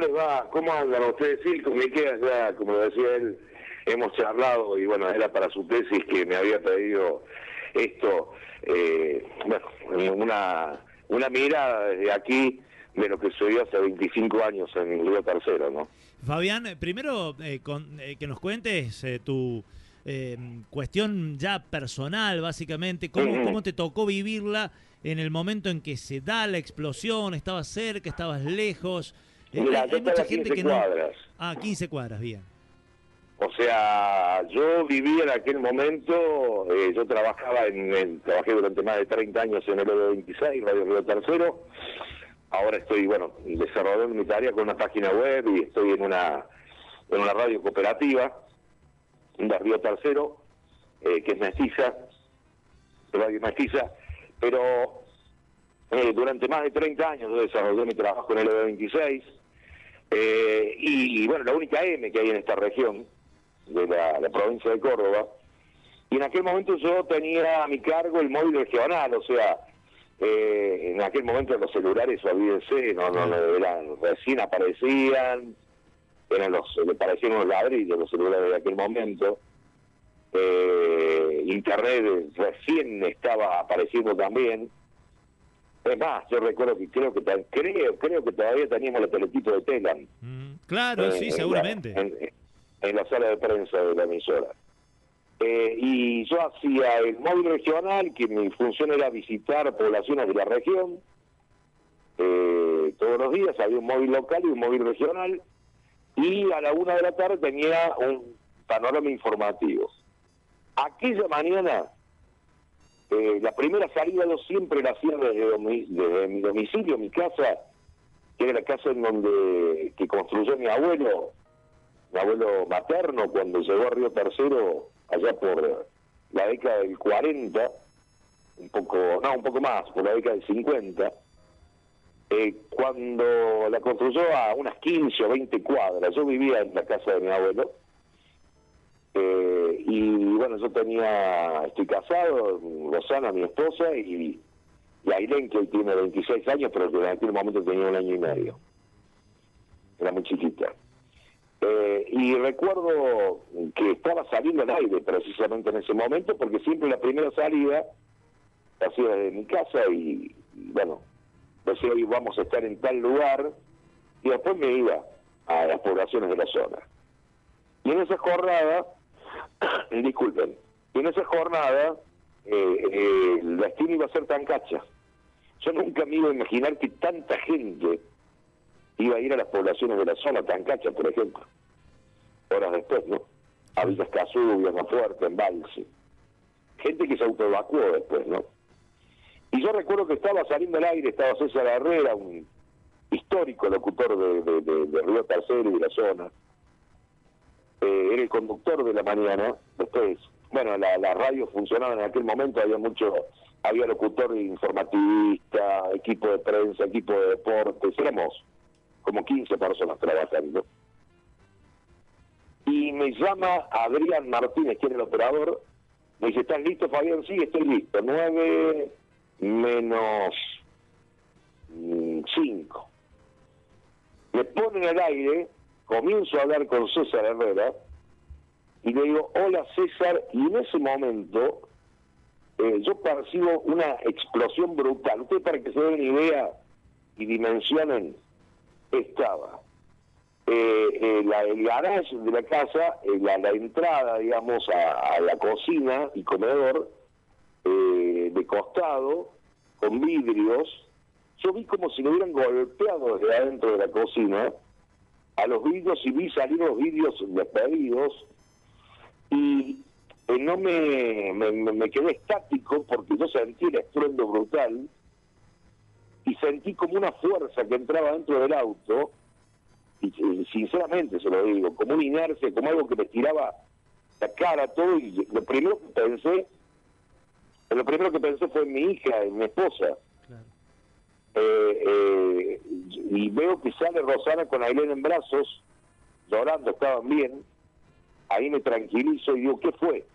les va? ¿Cómo andan ustedes? Sí, con Miquel, ya, como decía él, hemos charlado y bueno, era para su tesis que me había pedido esto, bueno, una mirada desde aquí de lo que sucedió hace 25 años en el Río Tercero, ¿no? Fabián, primero que nos cuentes tu cuestión ya personal, básicamente, cómo te tocó vivirla en el momento en que se da la explosión, estabas cerca, estabas lejos. Mira, yo Hay mucha estaba a gente 15 que no... cuadras. Ah, 15 cuadras, bien. O sea, yo viví en aquel momento, yo trabajé durante más de 30 años en el OB26, Radio Río Tercero. Ahora estoy, bueno, desarrollando mi tarea con una página web y estoy en una radio cooperativa de Río Tercero, que es mestiza, radio mestiza, pero durante más de 30 años yo desarrollé mi trabajo en el OB26, y bueno, la única M que hay en esta región, de la provincia de Córdoba, y en aquel momento yo tenía a mi cargo el móvil regional, o sea, en aquel momento los celulares, olvídense, recién aparecían, parecían unos ladrillos los celulares de aquel momento, internet recién estaba apareciendo también. Es más, yo recuerdo que creo que todavía teníamos los teletipos de Telam. Claro, sí, seguramente. En la sala de prensa de la emisora. Y yo hacía el móvil regional, que mi función era visitar poblaciones de la región. Todos los días había un móvil local y un móvil regional. Y a la 1 de la tarde tenía un panorama informativo. Aquella mañana, la primera salida yo siempre la hacía desde mi domicilio, mi casa, que era la casa que construyó mi abuelo materno cuando llegó a Río Tercero allá por la década del 40, un poco más, por la década del 50, cuando la construyó a unas 15 o 20 cuadras. Yo vivía en la casa de mi abuelo, y bueno, yo estoy casado, Rosana, mi esposa, y Ailén, que hoy tiene 26 años, pero que en aquel momento tenía 1 año y medio. Era muy chiquita. Y recuerdo que estaba saliendo al aire precisamente en ese momento, porque siempre la primera salida la hacía desde mi casa y bueno, decía, hoy vamos a estar en tal lugar, y después me iba a las poblaciones de la zona. Y en esa jornada, disculpen, el destino iba a ser Tancacha. Yo nunca me iba a imaginar que tanta gente iba a ir a las poblaciones de la zona, Tancacha, por ejemplo, horas después, ¿no? A Villa Escazú, Villa Fuerte, Embalse. Gente que se autoevacuó después, ¿no? Y yo recuerdo que estaba saliendo al aire, estaba César Herrera, un histórico locutor de Río Tercero y de la zona. Era el conductor de la mañana. Después, bueno, la radio funcionaba en aquel momento, había locutor informativista, equipo de prensa, equipo de deportes, éramos como 15 personas trabajando. Y me llama Adrián Martínez, que era el operador, me dice, ¿estás listo, Fabián? Sí, estoy listo. 9 menos 5. Me ponen al aire, comienzo a hablar con César Herrera, y le digo, hola César, y en ese momento yo percibo una explosión brutal. Ustedes, para que se den una idea y dimensionen, estaba el garage de la casa, la entrada, digamos, a la cocina y comedor, de costado, con vidrios. Yo vi como si lo hubieran golpeado desde adentro de la cocina a los vidrios, y vi salir los vidrios despedidos, y no me quedé estático, porque yo sentí el estruendo brutal y sentí como una fuerza que entraba dentro del auto, y sinceramente se lo digo, como una inercia, como algo que me tiraba la cara, todo. Y lo primero que pensé fue en mi hija, en mi esposa. Claro. Y veo que sale Rosana con Ailén en brazos, llorando, estaban bien. Ahí me tranquilizo y digo, ¿qué fue?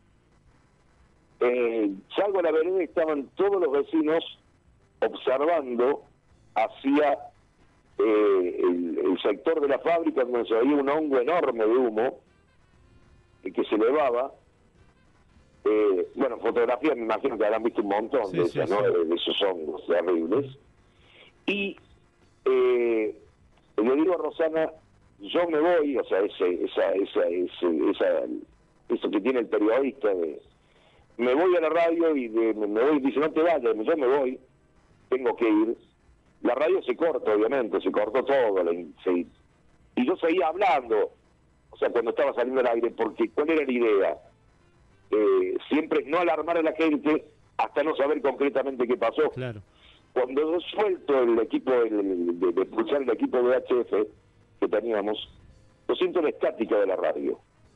Salgo a la vereda y estaban todos los vecinos observando hacia el sector de la fábrica donde se veía un hongo enorme de humo que se elevaba. Bueno, fotografías me imagino que habrán visto un montón de esas, ¿no? De esos hongos terribles. Y le digo a Rosana, yo me voy, o sea, eso que tiene el periodista, me voy a la radio y me voy, dice, no te vayas, yo me voy, tengo que ir. La radio se corta, obviamente, se cortó todo, y yo seguía hablando, o sea, cuando estaba saliendo al aire, porque ¿cuál era la idea? Siempre no alarmar a la gente hasta no saber concretamente qué pasó. Claro. Cuando yo suelto el equipo de pulsar el equipo de VHF que teníamos, yo siento la estática de la radio.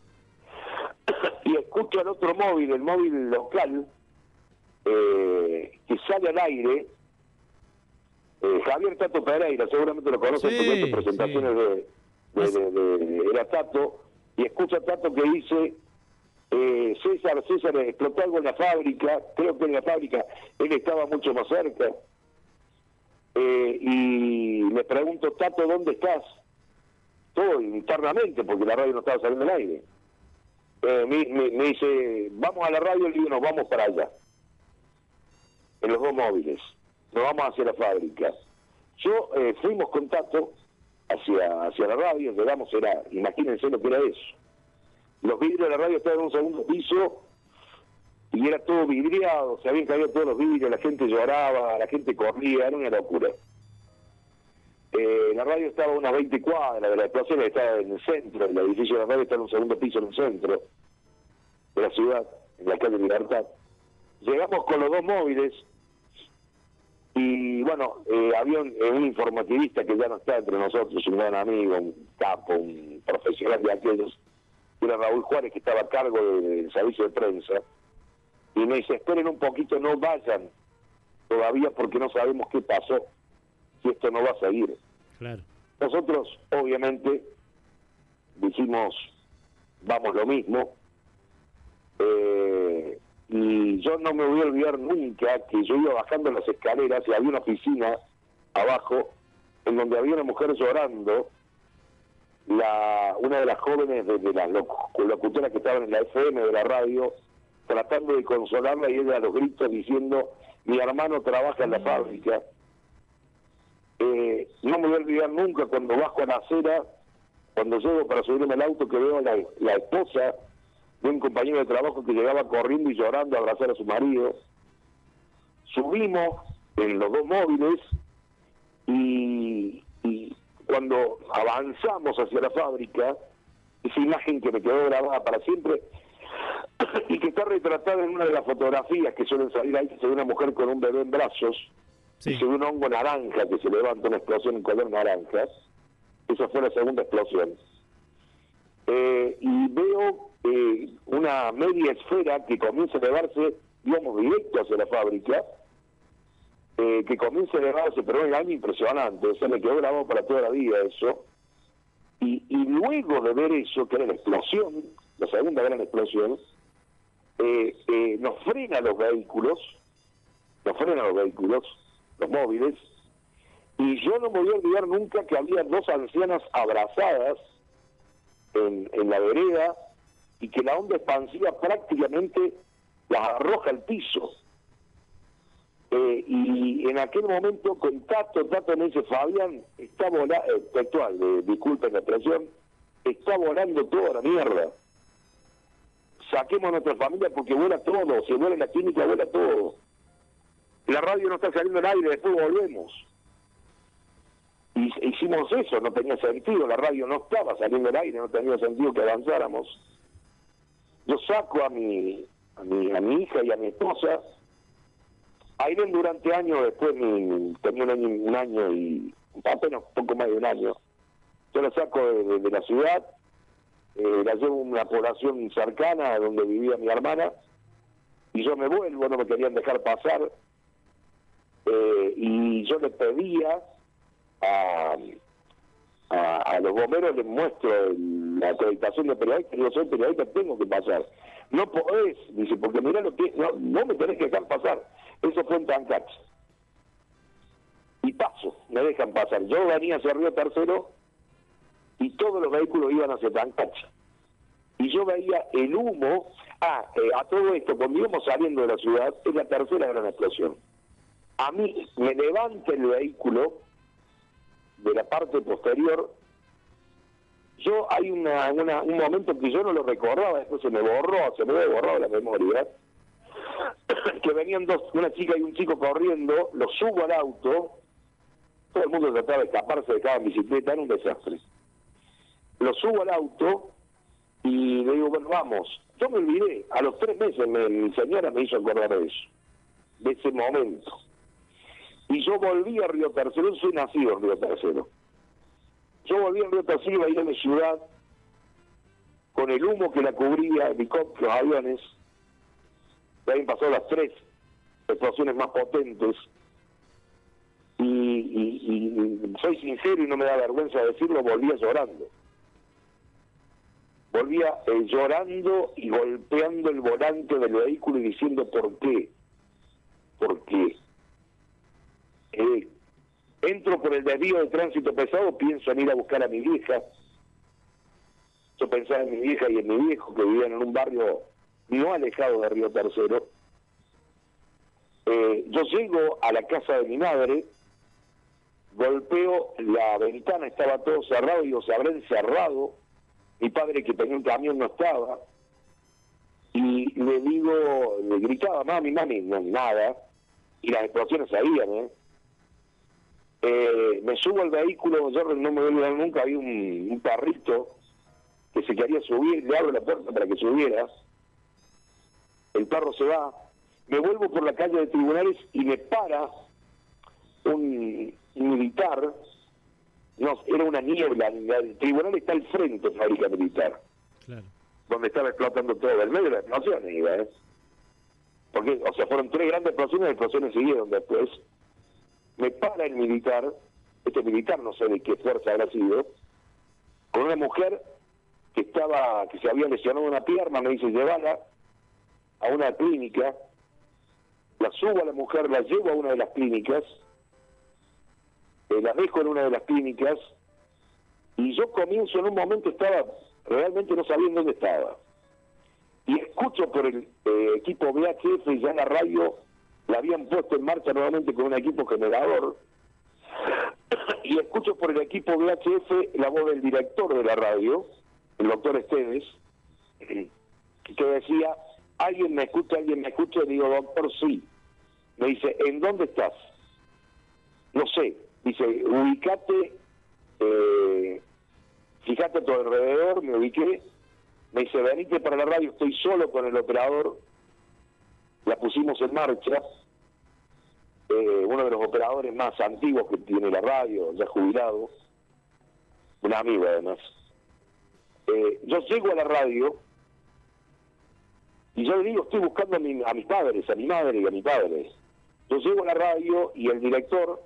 Y escucho al otro móvil, el móvil local, que sale al aire, Javier Tato Pereira, seguramente lo conocen porque en sus presentaciones era Tato, y escucha a Tato que dice, César, explotó algo en la fábrica, creo que en la fábrica, él estaba mucho más cerca, y le pregunto, Tato, ¿dónde estás? Todo internamente, porque la radio no estaba saliendo al aire. Me dice, vamos a la radio, y le digo, nos vamos para allá, en los dos móviles, nos vamos hacia la fábrica. Yo fuimos con Tato hacia la radio, llegamos, imagínense lo que era eso. Los vidrios de la radio estaban en un segundo piso y era todo vidriado, se habían caído todos los vidrios, la gente lloraba, la gente corría, era una locura. La radio estaba a unas 20 cuadras de la explosión, estaba en el centro, el edificio de la radio estaba en un segundo piso en el centro de la ciudad, en la calle Libertad. Llegamos con los dos móviles y bueno, había un informativista que ya no está entre nosotros, un gran amigo, un capo, un profesional de aquellos, que era Raúl Juárez, que estaba a cargo del servicio de prensa, y me dice, esperen un poquito, no vayan todavía porque no sabemos qué pasó, si esto no va a seguir. Claro. Nosotros, obviamente, dijimos, vamos lo mismo, y yo no me voy a olvidar nunca que yo iba bajando las escaleras y había una oficina abajo en donde había una mujer llorando, una de las jóvenes de las locutoras que estaban en la FM de la radio, tratando de consolarla, y ella a los gritos diciendo, mi hermano trabaja en la fábrica. No me voy a olvidar nunca cuando bajo a la acera, cuando llego para subirme al auto, que veo a la esposa de un compañero de trabajo que llegaba corriendo y llorando a abrazar a su marido. Subimos en los dos móviles y cuando avanzamos hacia la fábrica, esa imagen que me quedó grabada para siempre y que está retratada en una de las fotografías que suelen salir ahí, que se ve una mujer con un bebé en brazos, y se ve un hongo naranja que se levanta, una explosión en color naranja. Esa fue la segunda explosión. Y veo una media esfera que comienza a elevarse, digamos, directo hacia la fábrica, que comienza a elevarse, pero es algo impresionante, o sea, me quedó grabado para toda la vida eso. Y luego de ver eso, que era la explosión, la segunda gran explosión, nos frena los vehículos, los móviles, y yo no me voy a olvidar nunca que había dos ancianas abrazadas en la vereda, y que la onda expansiva prácticamente las arroja al piso. Y en aquel momento con Tato me dice, Fabián, está volando, textual, disculpen la expresión, está volando toda la mierda. Saquemos a nuestra familia porque vuela todo, se vuela en la clínica, vuela todo. La radio no está saliendo al aire, después volvemos. Y hicimos eso, no tenía sentido, la radio no estaba saliendo al aire, no tenía sentido que avanzáramos. Yo saco a mi hija y a mi esposa. Aileen durante años, después tenía un año y apenas poco más de un año. Yo la saco de la ciudad, la llevo a una población cercana donde vivía mi hermana, y yo me vuelvo, no me querían dejar pasar, y yo le pedía a los bomberos, les muestro la acreditación de periodista, yo soy periodista, tengo que pasar. No podés, dice, porque mirá lo que no me tenés que dejar pasar. Eso fue en Tancach. Y paso, me dejan pasar. Yo venía hacia Río Tercero y todos los vehículos iban hacia Tancacha. Y yo veía el humo. A todo esto, cuando íbamos saliendo de la ciudad, es la tercera gran explosión. A mí me levanta el vehículo de la parte posterior. Yo hay un momento que yo no lo recordaba, después se me había borrado la memoria, que venían una chica y un chico corriendo, lo subo al auto, todo el mundo trataba de escaparse de cada bicicleta, era un desastre. Lo subo al auto y le digo, bueno, vamos. Yo me olvidé, a los 3 meses mi señora me hizo acordar de eso, de ese momento. Y yo volví a Río Tercero, yo soy nacido en Río Tercero. Yo volví a Río Tercero, iba a ir a mi ciudad, con el humo que la cubría, helicópteros, aviones. Ya habían pasado las 3 explosiones más potentes. Y soy sincero y no me da vergüenza decirlo, volvía llorando. Volvía llorando y golpeando el volante del vehículo y diciendo ¿por qué? ¿Por qué? Entro por el desvío de tránsito pesado, pienso en ir a buscar a mi vieja. Yo pensaba en mi vieja y en mi viejo, que vivían en un barrio no alejado de Río Tercero. Yo llego a la casa de mi madre, golpeo la ventana, estaba todo cerrado, digo, se habrá encerrado. Mi padre, que tenía un camión, no estaba. Y le gritaba, mami, no, nada. Y las explosiones salían, me subo al vehículo, yo no me voy a olvidar nunca, había un perrito que se quería subir, le abro la puerta para que subiera. El perro se va. Me vuelvo por la calle de Tribunales y me para un militar. No, era una niebla. El tribunal está al frente de fábrica militar. Claro. Donde estaba explotando todo. El medio de la explosión iba, Porque, o sea, fueron 3 grandes explosiones, las explosiones siguieron después. Me para el militar, este militar no sé de qué fuerza habrá sido, con una mujer que se había lesionado una pierna, me dice, llévala a una clínica. La subo a la mujer, la llevo a una de las clínicas, la dejo en una de las clínicas, y yo comienzo, en un momento realmente no sabía en dónde estaba, y escucho por el equipo VHF, ya la radio la habían puesto en marcha nuevamente con un equipo generador, y escucho por el equipo VHF la voz del director de la radio, el doctor Esteves, que decía, alguien me escucha, y digo, doctor, sí. Me dice, ¿en dónde estás? No sé. Dice, ubicate, fíjate a tu alrededor, me ubiqué. Me dice, venite para la radio, estoy solo con el operador. La pusimos en marcha. Uno de los operadores más antiguos que tiene la radio, ya jubilado, un amigo además. Yo llego a la radio y yo le digo, estoy buscando a mis padres, a mi madre y a mi padre. Yo llego a la radio y el director,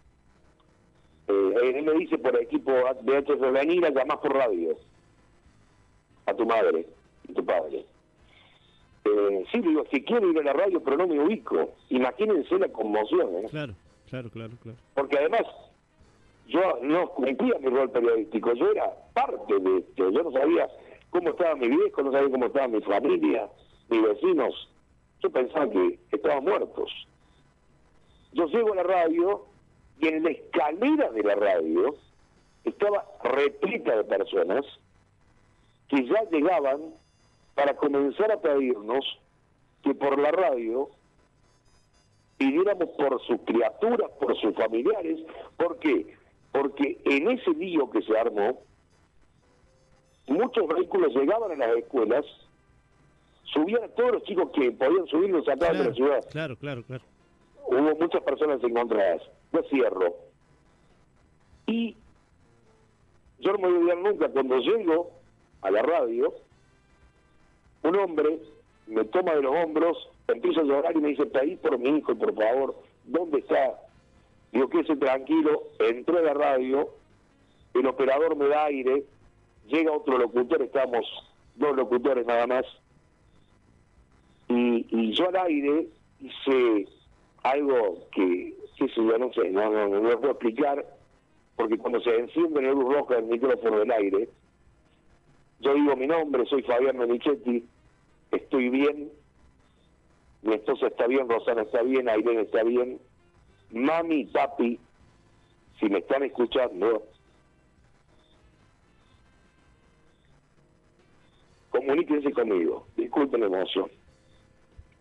él me dice por el equipo de venir a llamar por radio a tu madre y tu padre. Sí, le digo, si quiero ir a la radio, pero no me ubico. Imagínense la conmoción, Claro. Porque además, yo no cumplía mi rol periodístico, yo era parte de esto. Yo no sabía cómo estaba mi viejo, no sabía cómo estaba mi familia, mis vecinos. Yo pensaba que estaban muertos. Yo llego a la radio y en la escalera de la radio estaba repleta de personas que ya llegaban para comenzar a pedirnos que por la radio pidiéramos por sus criaturas, por sus familiares. ¿Por qué? Porque en ese lío que se armó, muchos vehículos llegaban a las escuelas, subían a todos los chicos que podían subir y los sacaban de la ciudad. Claro. Hubo muchas personas encontradas. Yo cierro. Y yo no me voy a olvidar nunca, cuando llego a la radio, un hombre me toma de los hombros, empieza a llorar y me dice, pedí por mi hijo, por favor, ¿dónde está? Digo, quédese tranquilo, entré a la radio, el operador me da aire, llega otro locutor, estamos 2 locutores nada más, y yo al aire hice algo que qué sé yo, no sé, no lo puedo explicar, porque cuando se enciende la luz roja del micrófono del aire, yo digo mi nombre, soy Fabián Menichetti, estoy bien, mi esposa está bien, Rosana está bien, Ailén está bien, mami, papi, si me están escuchando, comuníquense conmigo, disculpen la emoción.